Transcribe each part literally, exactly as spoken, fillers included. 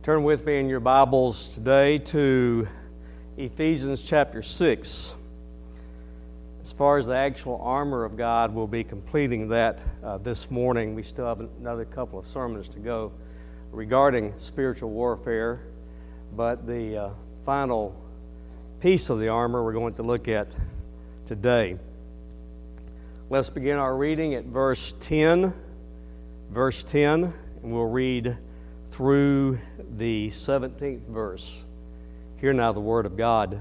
Turn with me in your Bibles today to Ephesians chapter six. As far as the actual armor of God, we'll be completing that uh, this morning. We still have another couple of sermons to go regarding spiritual warfare, but the uh, final piece of the armor we're going to look at today. Let's begin our reading at verse ten. Verse ten, and we'll read through the seventeenth verse. Hear now the word of God.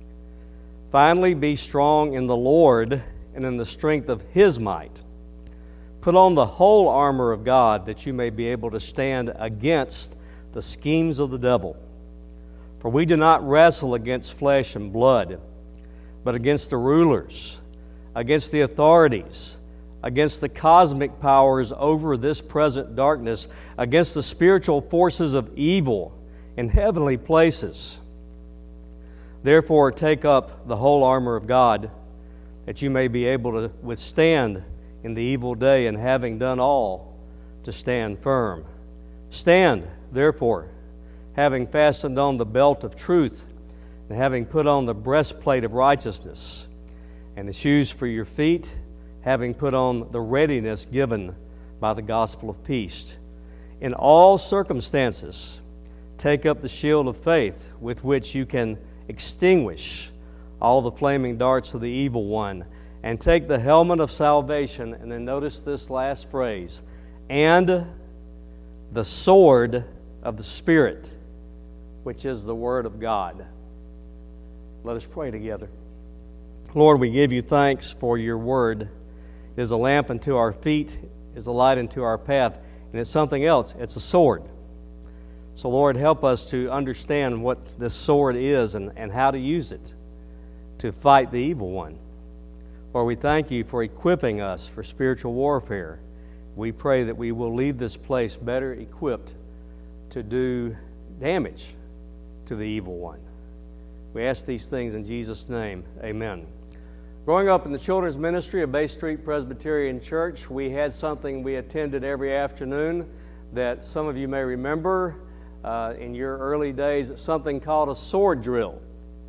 Finally, be strong in the Lord and in the strength of His might. Put on the whole armor of God, that you may be able to stand against the schemes of the devil. For we do not wrestle against flesh and blood, but against the rulers, against the authorities, against the cosmic powers over this present darkness, against the spiritual forces of evil in heavenly places. Therefore, take up the whole armor of God, that you may be able to withstand in the evil day, and having done all, to stand firm. Stand, therefore, having fastened on the belt of truth, and having put on the breastplate of righteousness, and the shoes for your feet, having put on the readiness given by the gospel of peace. In all circumstances, take up the shield of faith, with which you can extinguish all the flaming darts of the evil one, and take the helmet of salvation, and then notice this last phrase, and the sword of the Spirit, which is the Word of God. Let us pray together. Lord, we give you thanks for your Word. It is a lamp unto our feet, is a light unto our path, and it's something else. It's a sword. So, Lord, help us to understand what this sword is and, and how to use it to fight the evil one. Lord, we thank you for equipping us for spiritual warfare. We pray that we will leave this place better equipped to do damage to the evil one. We ask these things in Jesus' name. Amen. Growing up in the children's ministry of Bay Street Presbyterian Church, we had something we attended every afternoon that some of you may remember uh, in your early days, something called a sword drill.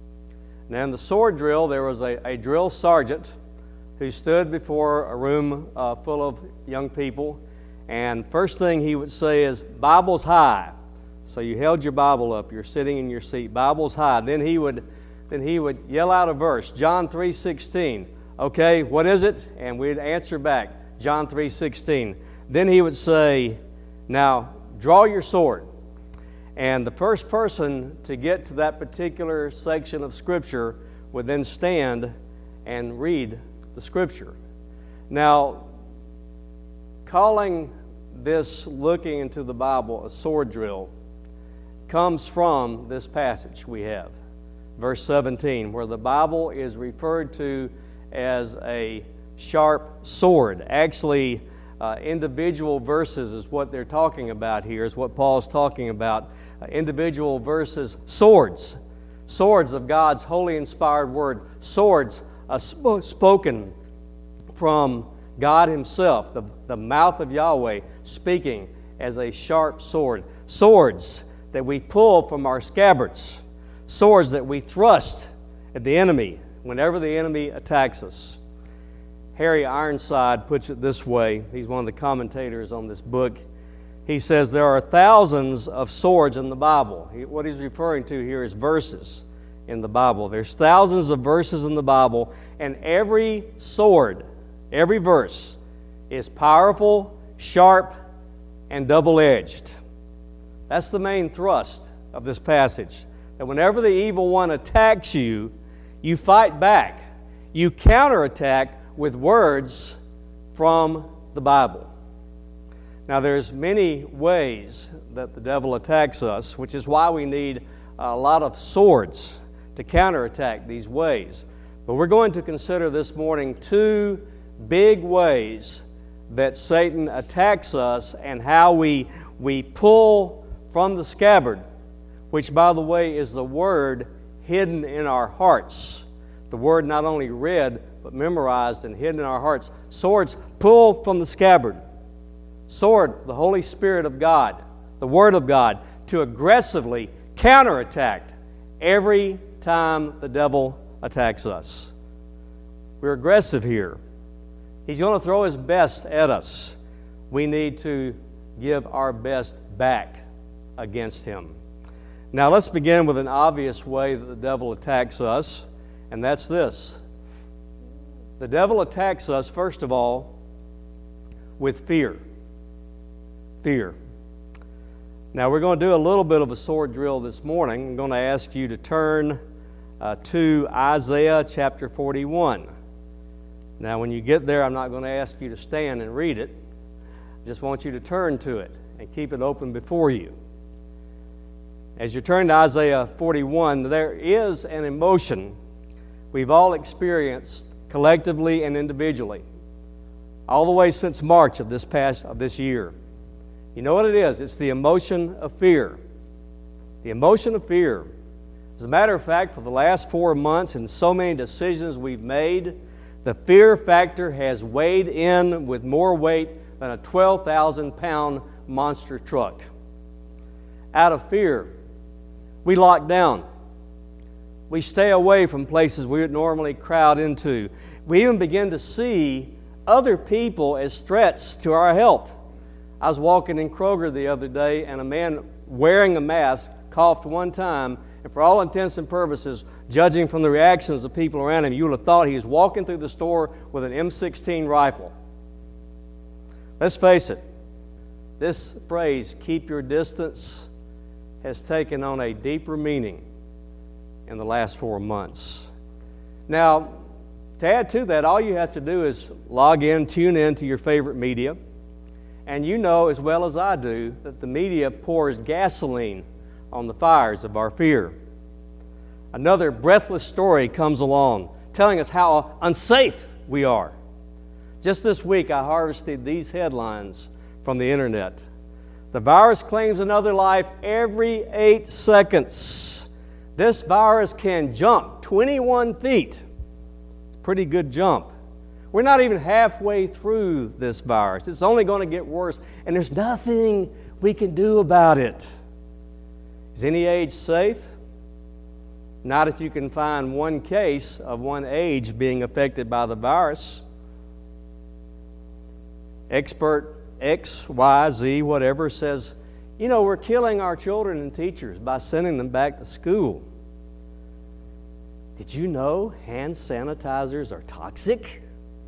Now in the sword drill, there was a, a drill sergeant who stood before a room uh, full of young people, and first thing he would say is, "Bibles high." So you held your Bible up, you're sitting in your seat, Bibles high. Then he would Then he would yell out a verse, John three sixteen. Okay, what is it? And we'd answer back, John three sixteen. Then he would say, "Now, draw your sword." And the first person to get to that particular section of Scripture would then stand and read the Scripture. Now, calling this looking into the Bible a sword drill comes from this passage we have. Verse seventeen, where the Bible is referred to as a sharp sword. Actually, uh, individual verses is what they're talking about here, is what Paul's talking about. Uh, individual verses, swords. Swords of God's holy inspired word. Swords uh, sp- spoken from God Himself, the, the mouth of Yahweh, speaking as a sharp sword. Swords that we pull from our scabbards. Swords that we thrust at the enemy whenever the enemy attacks us. Harry Ironside puts it this way. He's one of the commentators on this book. He says there are thousands of swords in the Bible. He, what he's referring to here is verses in the Bible. There's thousands of verses in the Bible, and every sword, every verse is powerful, sharp, and double-edged. That's the main thrust of this passage. That whenever the evil one attacks you, you fight back. You counterattack with words from the Bible. Now, there's many ways that the devil attacks us, which is why we need a lot of swords to counterattack these ways. But we're going to consider this morning two big ways that Satan attacks us and how we, we pull from the scabbard, which, by the way, is the Word hidden in our hearts. The Word not only read, but memorized and hidden in our hearts. Swords pull from the scabbard. Sword, the Holy Spirit of God, the Word of God, to aggressively counterattack every time the devil attacks us. We're aggressive here. He's going to throw his best at us. We need to give our best back against him. Now let's begin with an obvious way that the devil attacks us, and that's this. The devil attacks us, first of all, with fear. Fear. Now we're going to do a little bit of a sword drill this morning. I'm going to ask you to turn uh, to Isaiah chapter forty-one. Now when you get there, I'm not going to ask you to stand and read it. I just want you to turn to it and keep it open before you. As you turn to Isaiah forty-one, there is an emotion we've all experienced collectively and individually, all the way since March of this past of this year. You know what it is? It's the emotion of fear. The emotion of fear. As a matter of fact, for the last four months and so many decisions we've made, the fear factor has weighed in with more weight than a twelve thousand pound monster truck. Out of fear, we lock down. We stay away from places we would normally crowd into. We even begin to see other people as threats to our health. I was walking in Kroger the other day, and a man wearing a mask coughed one time, and for all intents and purposes, judging from the reactions of people around him, you would have thought he was walking through the store with an M sixteen rifle. Let's face it, this phrase, keep your distance, has taken on a deeper meaning in the last four months. Now, to add to that, all you have to do is log in, tune in to your favorite media, and you know as well as I do that the media pours gasoline on the fires of our fear. Another breathless story comes along telling us how unsafe we are. Just this week, I harvested these headlines from the internet. The virus claims another life every eight seconds. This virus can jump twenty-one feet. It's a pretty good jump. We're not even halfway through this virus. It's only going to get worse, and there's nothing we can do about it. Is any age safe? Not if you can find one case of one age being affected by the virus. Expert X, Y, Z, whatever, says, you know, we're killing our children and teachers by sending them back to school. Did you know hand sanitizers are toxic?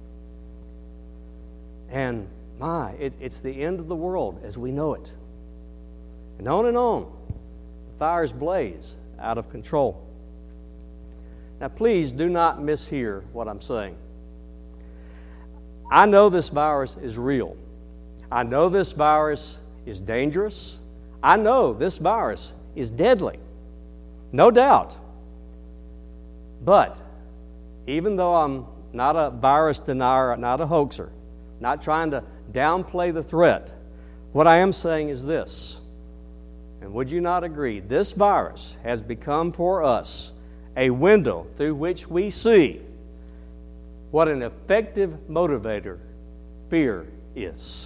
And my, it, it's the end of the world as we know it. And on and on, the fires blaze out of control. Now, please do not mishear what I'm saying. I know this virus is real. I know this virus is dangerous. I know this virus is deadly. No doubt. But even though I'm not a virus denier, not a hoaxer, not trying to downplay the threat, what I am saying is this, and would you not agree, this virus has become for us a window through which we see what an effective motivator fear is.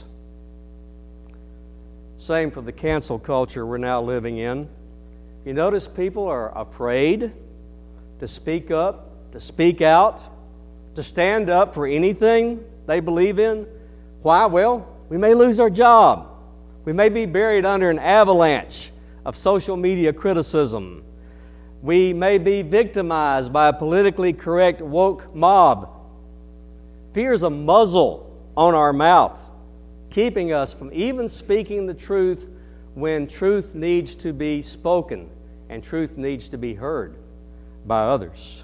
Same for the cancel culture we're now living in. You notice people are afraid to speak up, to speak out, to stand up for anything they believe in. Why? Well, we may lose our job. We may be buried under an avalanche of social media criticism. We may be victimized by a politically correct woke mob. Fear is a muzzle on our mouth, keeping us from even speaking the truth when truth needs to be spoken and truth needs to be heard by others.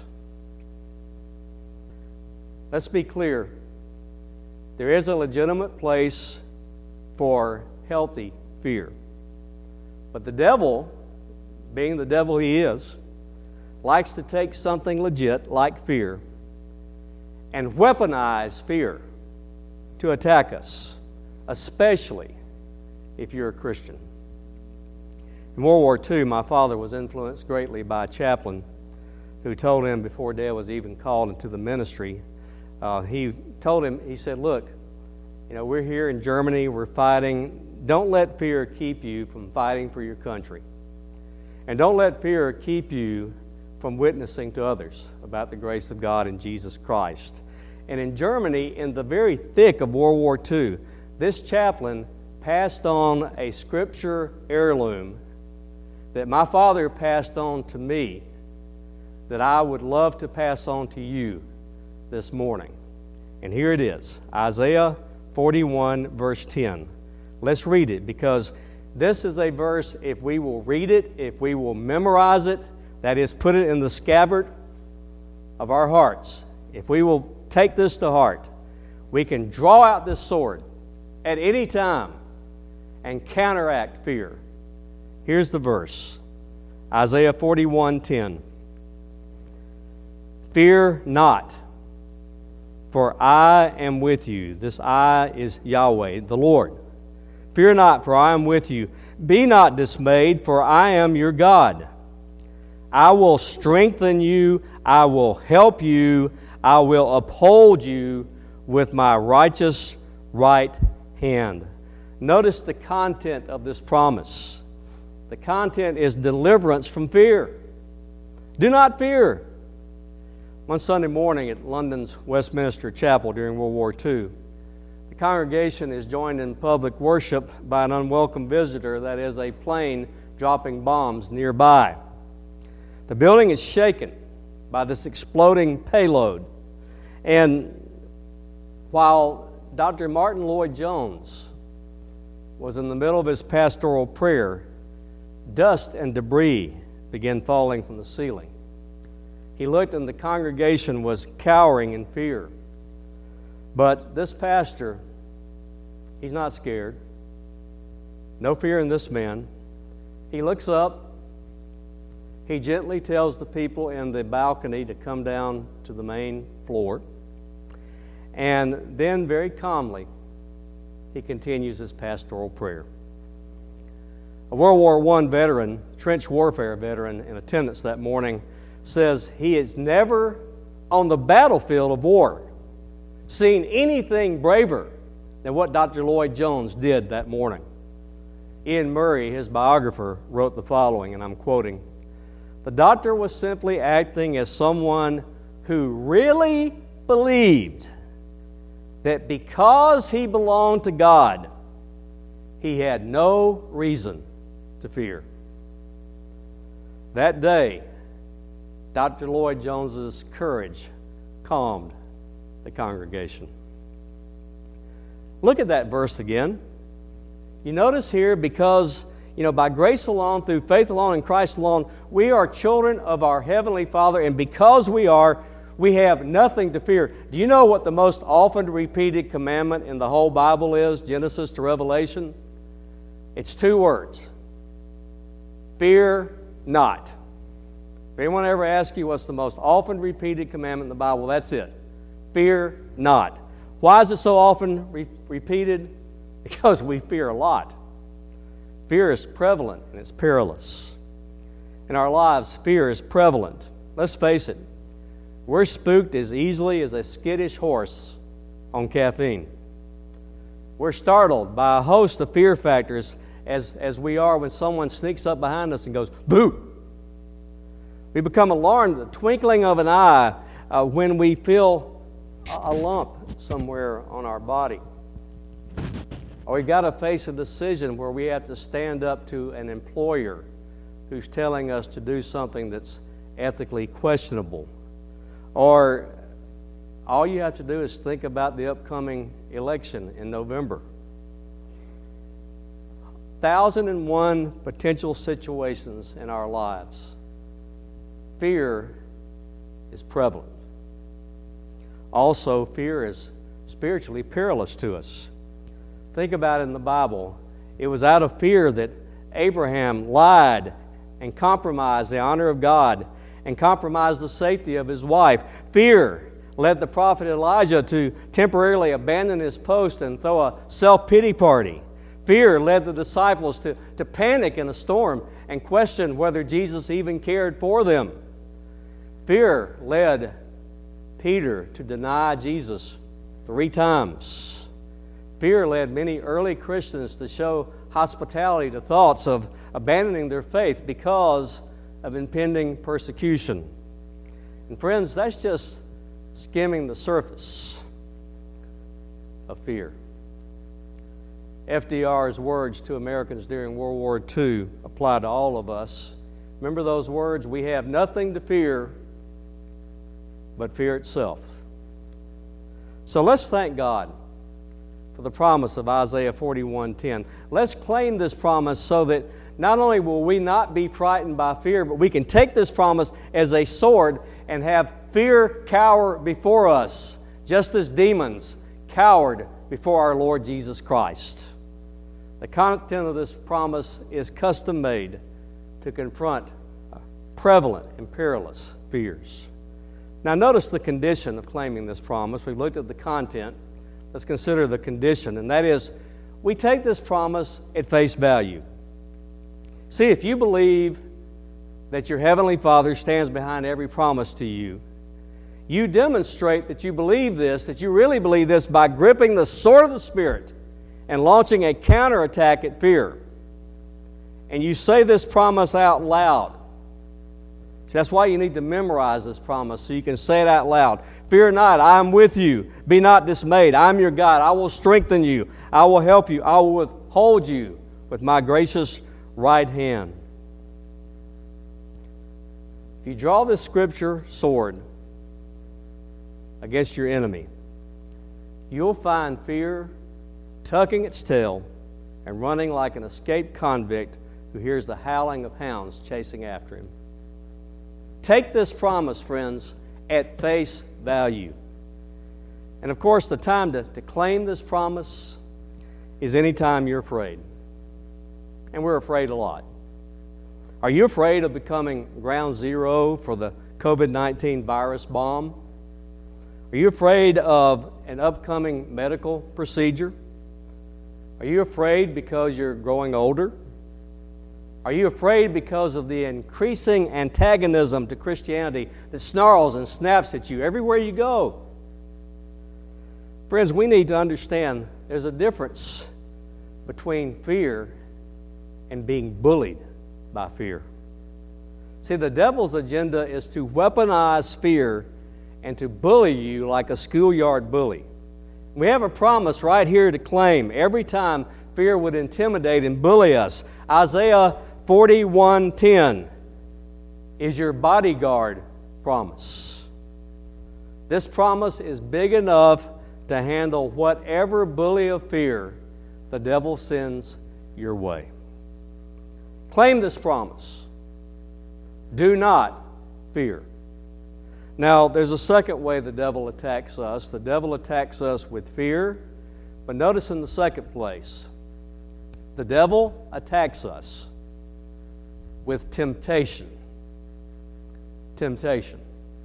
Let's be clear. There is a legitimate place for healthy fear. But the devil, being the devil he is, likes to take something legit like fear and weaponize fear to attack us, especially if you're a Christian. In World War Two, my father was influenced greatly by a chaplain who told him before Dad was even called into the ministry, uh, he told him, he said, look, you know, we're here in Germany, we're fighting. don't let fear keep you from fighting for your country. And don't let fear keep you from witnessing to others about the grace of God in Jesus Christ. And in Germany, in the very thick of World War Two, this chaplain passed on a scripture heirloom that my father passed on to me that I would love to pass on to you this morning. And here it is, Isaiah forty-one, verse ten. Let's read it, because this is a verse, if we will read it, if we will memorize it, that is, put it in the scabbard of our hearts, if we will take this to heart, we can draw out this sword at any time and counteract fear. Here's the verse, Isaiah forty-one ten. Fear not, for I am with you. This I is Yahweh, the Lord. Fear not, for I am with you. Be not dismayed, for I am your God. I will strengthen you. I will help you. I will uphold you with my righteous right hand. Notice the content of this promise. The content is deliverance from fear. Do not fear. One Sunday morning at London's Westminster Chapel during World War Two, the congregation is joined in public worship by an unwelcome visitor, that is, a plane dropping bombs nearby. The building is shaken by this exploding payload. And while Doctor Martin Lloyd-Jones was in the middle of his pastoral prayer, dust and debris began falling from the ceiling. He looked, and the congregation was cowering in fear. But this pastor, he's not scared. No fear in this man. He looks up. He gently tells the people in the balcony to come down to the main floor. And then, very calmly, he continues his pastoral prayer. A World War One veteran, trench warfare veteran in attendance that morning, says he has never, on the battlefield of war, seen anything braver than what Doctor Lloyd-Jones did that morning. Ian Murray, his biographer, wrote the following, and I'm quoting, "The doctor was simply acting as someone who really believed that because he belonged to God, he had no reason to fear." That day, Doctor Lloyd-Jones's courage calmed the congregation. Look at that verse again. You notice here, because, you know, by grace alone, through faith alone, in Christ alone, we are children of our Heavenly Father, and because we are, we have nothing to fear. Do you know what the most often repeated commandment in the whole Bible is, Genesis to Revelation? It's two words. Fear not. If anyone ever asks you what's the most often repeated commandment in the Bible, that's it. Fear not. Why is it so often re- repeated? Because we fear a lot. Fear is prevalent and it's perilous. In our lives, fear is prevalent. Let's face it, we're spooked as easily as a skittish horse on caffeine. We're startled by a host of fear factors as, as we are when someone sneaks up behind us and goes, "Boo!" We become alarmed at the twinkling of an eye uh, when we feel a, a lump somewhere on our body. Or we've got to face a decision where we have to stand up to an employer who's telling us to do something that's ethically questionable. Or all you have to do is think about the upcoming election in November. Thousand and one potential situations in our lives. Fear is prevalent. Also, fear is spiritually perilous to us. Think about it in the Bible. It was out of fear that Abraham lied and compromised the honor of God and compromised the safety of his wife. Fear led the prophet Elijah to temporarily abandon his post and throw a self-pity party. Fear led the disciples to, to panic in a storm and question whether Jesus even cared for them. Fear led Peter to deny Jesus three times. Fear led many early Christians to show hospitality to thoughts of abandoning their faith because of impending persecution. And friends, that's just skimming the surface of fear. F D R's words to Americans during World War Two apply to all of us. Remember those words? We have nothing to fear but fear itself. So let's thank God for the promise of Isaiah forty-one ten. Let's claim this promise so that not only will we not be frightened by fear, but we can take this promise as a sword and have fear cower before us, just as demons cowered before our Lord Jesus Christ. The content of this promise is custom made to confront prevalent and perilous fears. Now notice the condition of claiming this promise. We've looked at the content. Let's consider the condition, and that is we take this promise at face value. See, if you believe that your Heavenly Father stands behind every promise to you, you demonstrate that you believe this, that you really believe this by gripping the sword of the Spirit and launching a counterattack at fear. And you say this promise out loud. See, that's why you need to memorize this promise so you can say it out loud. Fear not, I am with you. Be not dismayed. I am your God. I will strengthen you. I will help you. I will withhold you with my gracious right hand. If you draw this scripture sword against your enemy, you'll find fear tucking its tail and running like an escaped convict who hears the howling of hounds chasing after him. Take this promise, friends, at face value. And of course, the time to, to claim this promise is any time you're afraid. And we're afraid a lot. Are you afraid of becoming ground zero for the covid nineteen virus bomb? Are you afraid of an upcoming medical procedure? Are you afraid because you're growing older? Are you afraid because of the increasing antagonism to Christianity that snarls and snaps at you everywhere you go? Friends, we need to understand there's a difference between fear and being bullied by fear. See, the devil's agenda is to weaponize fear and to bully you like a schoolyard bully. We have a promise right here to claim every time fear would intimidate and bully us. Isaiah forty-one ten is your bodyguard promise. This promise is big enough to handle whatever bully of fear the devil sends your way. Claim this promise. Do not fear. Now, there's a second way the devil attacks us. The devil attacks us with fear, but notice in the second place, the devil attacks us with temptation. Temptation.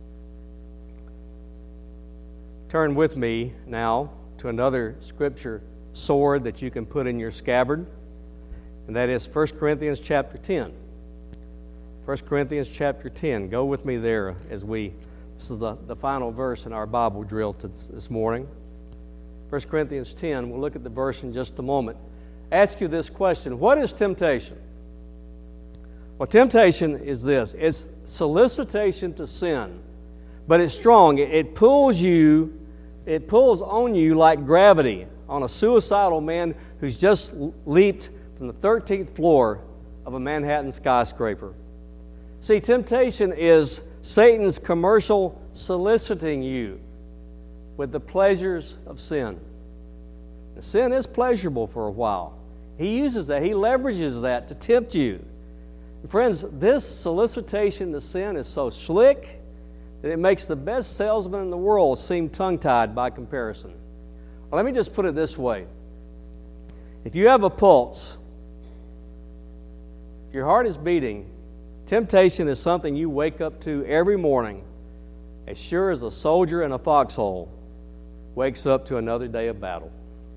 Turn with me now to another scripture sword that you can put in your scabbard, and that is First Corinthians chapter ten. First Corinthians chapter ten. Go with me there as we, this is the, the final verse in our Bible drill to this morning. First Corinthians ten, we'll look at the verse in just a moment. Ask you this question: what is temptation? Well, temptation is this. It's solicitation to sin, but it's strong. It, it pulls you, it pulls on you like gravity on a suicidal man who's just leaped from the thirteenth floor of a Manhattan skyscraper. See, temptation is Satan's commercial soliciting you with the pleasures of sin. And sin is pleasurable for a while. He uses that. He leverages that to tempt you. And friends, this solicitation to sin is so slick that it makes the best salesman in the world seem tongue-tied by comparison. Well, let me just put it this way. If you have a pulse, if your heart is beating, temptation is something you wake up to every morning as sure as a soldier in a foxhole wakes up to another day of battle.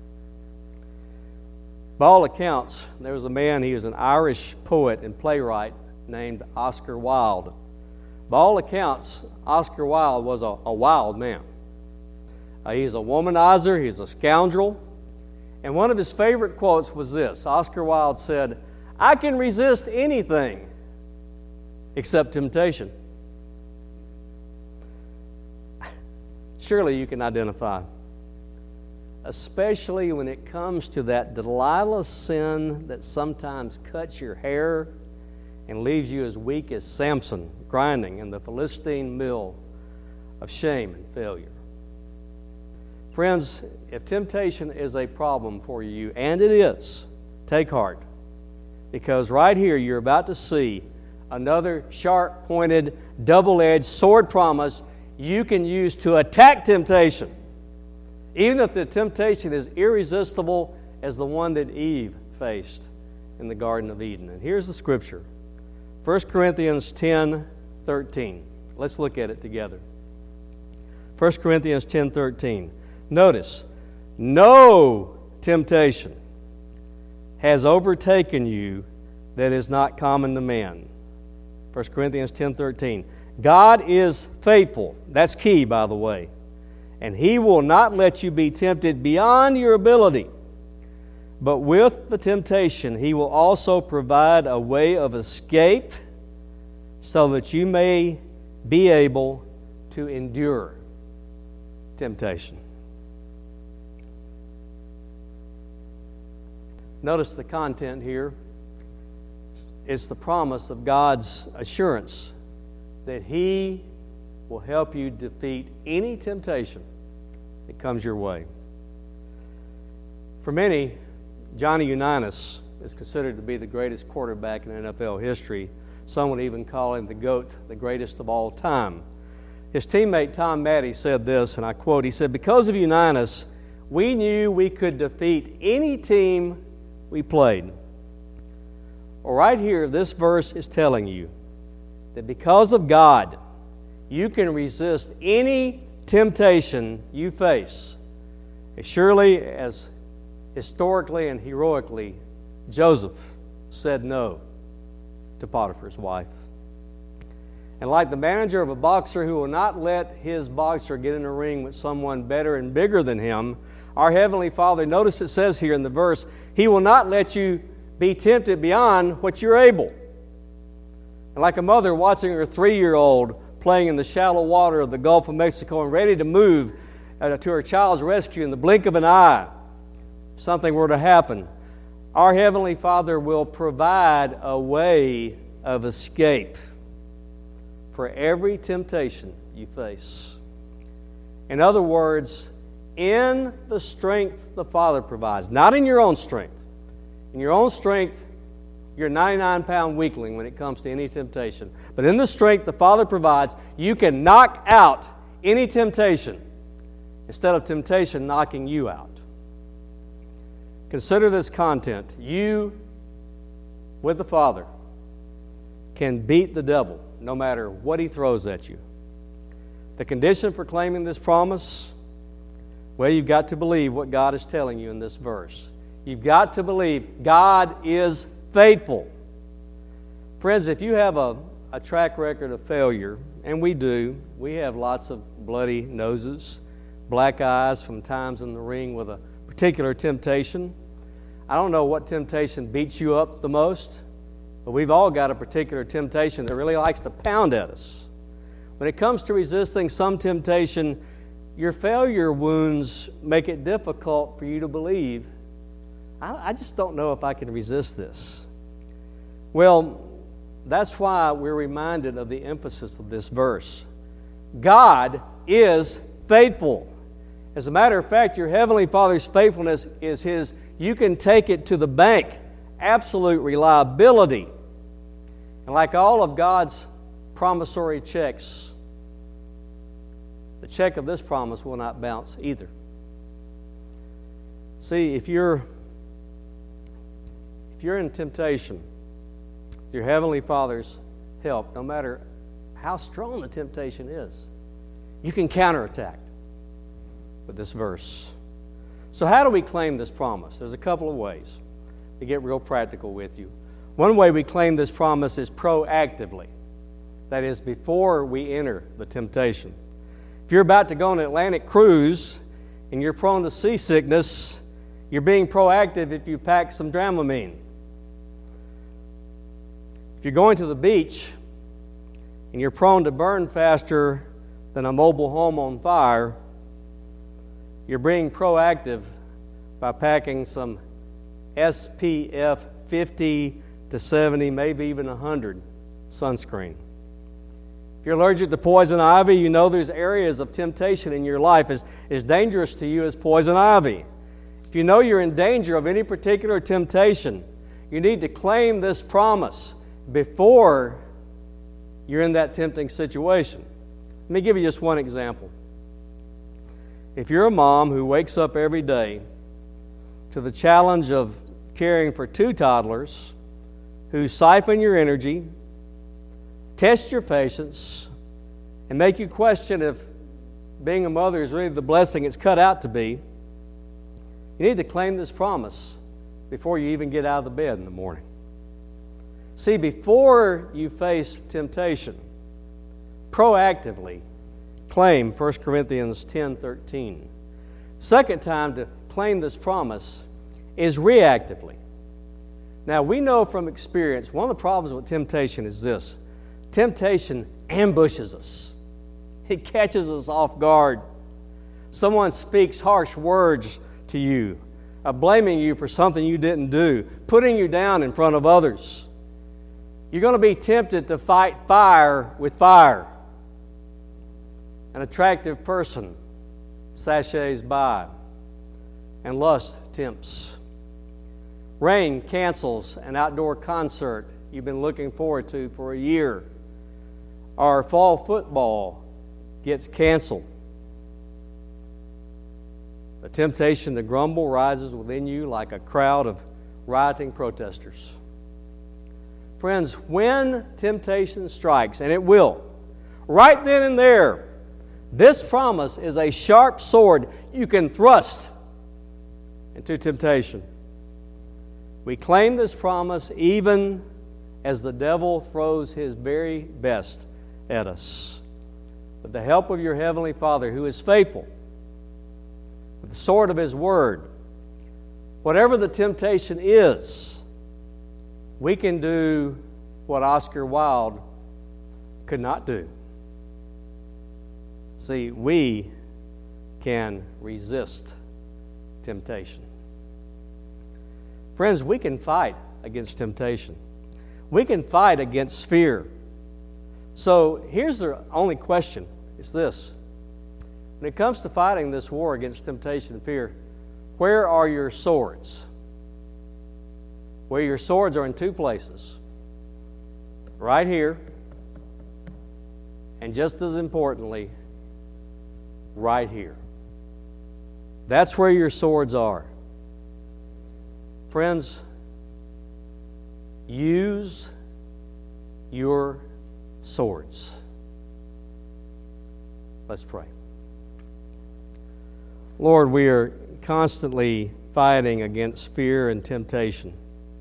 By all accounts, there was a man, he was an Irish poet and playwright named Oscar Wilde. By all accounts, Oscar Wilde was a, a wild man. Uh, he's a womanizer, he's a scoundrel, And one of his favorite quotes was this. Oscar Wilde said, "I can resist anything except temptation." Surely you can identify, especially when it comes to that Delilah sin that sometimes cuts your hair and leaves you as weak as Samson, grinding in the Philistine mill of shame and failure. Friends, if temptation is a problem for you, and it is, take heart, because right here you're about to see another sharp-pointed, double-edged sword promise you can use to attack temptation, even if the temptation is irresistible as the one that Eve faced in the Garden of Eden. And here's the scripture, First Corinthians ten thirteen. Let's look at it together. First Corinthians ten thirteen. Notice, no temptation has overtaken you that is not common to man. First Corinthians ten thirteen. God is faithful. That's key, by the way. And He will not let you be tempted beyond your ability. But with the temptation, He will also provide a way of escape so that you may be able to endure temptation. Notice the content here. It's the promise of God's assurance that He will help you defeat any temptation that comes your way. For many, Johnny Unitas is considered to be the greatest quarterback in N F L history. Some would even call him the GOAT, the greatest of all time. His teammate Tom Matte said this, and I quote, he said, "Because of Unitas, we knew we could defeat any team we played." Well, right here, this verse is telling you that because of God, you can resist any temptation you face, as surely as historically and heroically Joseph said no to Potiphar's wife. And like the manager of a boxer who will not let his boxer get in a ring with someone better and bigger than him, our Heavenly Father, notice it says here in the verse, He will not let you be tempted beyond what you're able. And like a mother watching her three-year-old playing in the shallow water of the Gulf of Mexico and ready to move uh, to her child's rescue in the blink of an eye, if something were to happen, our Heavenly Father will provide a way of escape for every temptation you face. In other words, in the strength the Father provides, not in your own strength. In your own strength, you're a ninety-nine pound weakling when it comes to any temptation. But in the strength the Father provides, you can knock out any temptation instead of temptation knocking you out. Consider this content. You, with the Father, can beat the devil no matter what he throws at you. The condition for claiming this promise, well, you've got to believe what God is telling you in this verse. You've got to believe God is faithful. Friends, if you have a, a track record of failure, and we do, we have lots of bloody noses, black eyes from times in the ring with a particular temptation. I don't know what temptation beats you up the most, but we've all got a particular temptation that really likes to pound at us. When it comes to resisting some temptation, your failure wounds make it difficult for you to believe, I, I just don't know if I can resist this. Well, that's why we're reminded of the emphasis of this verse. God is faithful. As a matter of fact, your Heavenly Father's faithfulness is His, you can take it to the bank, absolute reliability. And like all of God's promissory checks, the check of this promise will not bounce either. See, if you're if you're in temptation, your Heavenly Father's help, no matter how strong the temptation is, you can counterattack with this verse. So how do we claim this promise? There's a couple of ways to get real practical with you. One way we claim this promise is proactively. That is, before we enter the temptation. If you're about to go on an Atlantic cruise and you're prone to seasickness, You're being proactive if you pack some Dramamine. If you're going to the beach and you're prone to burn faster than a mobile home on fire, you're being proactive by packing some S P F fifty to seventy, maybe even one hundred sunscreen. If you're allergic to poison ivy, you know there's areas of temptation in your life as, as dangerous to you as poison ivy. If you know you're in danger of any particular temptation, you need to claim this promise before you're in that tempting situation. Let me give you just one example. If you're a mom who wakes up every day to the challenge of caring for two toddlers who siphon your energy, test your patience, and make you question if being a mother is really the blessing it's cut out to be, you need to claim this promise before you even get out of the bed in the morning. See, before you face temptation, proactively claim First Corinthians ten thirteen. Second time to claim this promise is reactively. Now, we know from experience, one of the problems with temptation is this. Temptation ambushes us. It catches us off guard. Someone speaks harsh words to you, uh, blaming you for something you didn't do, putting you down in front of others. You're going to be tempted to fight fire with fire. An attractive person sachets by, and lust tempts. Rain cancels an outdoor concert you've been looking forward to for a year. Our fall football gets canceled. The temptation to grumble rises within you like a crowd of rioting protesters. Friends, when temptation strikes, and it will, right then and there, this promise is a sharp sword you can thrust into temptation. We claim this promise even as the devil throws his very best at us. With the help of your Heavenly Father, who is faithful, with the sword of His Word, whatever the temptation is, we can do what Oscar Wilde could not do. See, we can resist temptation. Friends, we can fight against temptation. We can fight against fear. So here's the only question. It's this. When it comes to fighting this war against temptation and fear, where are your swords? Well, your swords are in two places. Right here, and just as importantly, right here. That's where your swords are. Friends, use your swords. Let's pray. Lord, we are constantly fighting against fear and temptation.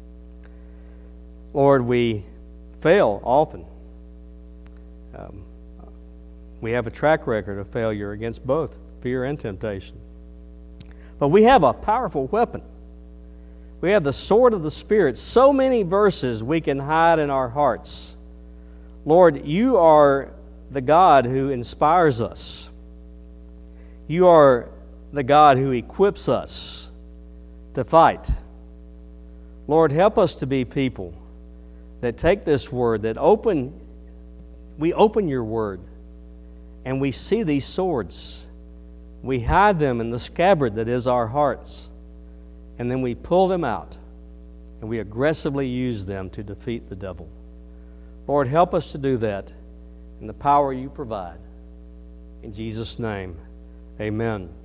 Lord, we fail often. Um, we have a track record of failure against both fear and temptation. But we have a powerful weapon. We have the sword of the Spirit. So many verses we can hide in our hearts. Lord, you are the God who inspires us. You are the God who equips us to fight. Lord, help us to be people that take this word, that open, we open your word, and we see these swords. We hide them in the scabbard that is our hearts, and then we pull them out, and we aggressively use them to defeat the devil. Lord, help us to do that in the power you provide. In Jesus' name, amen.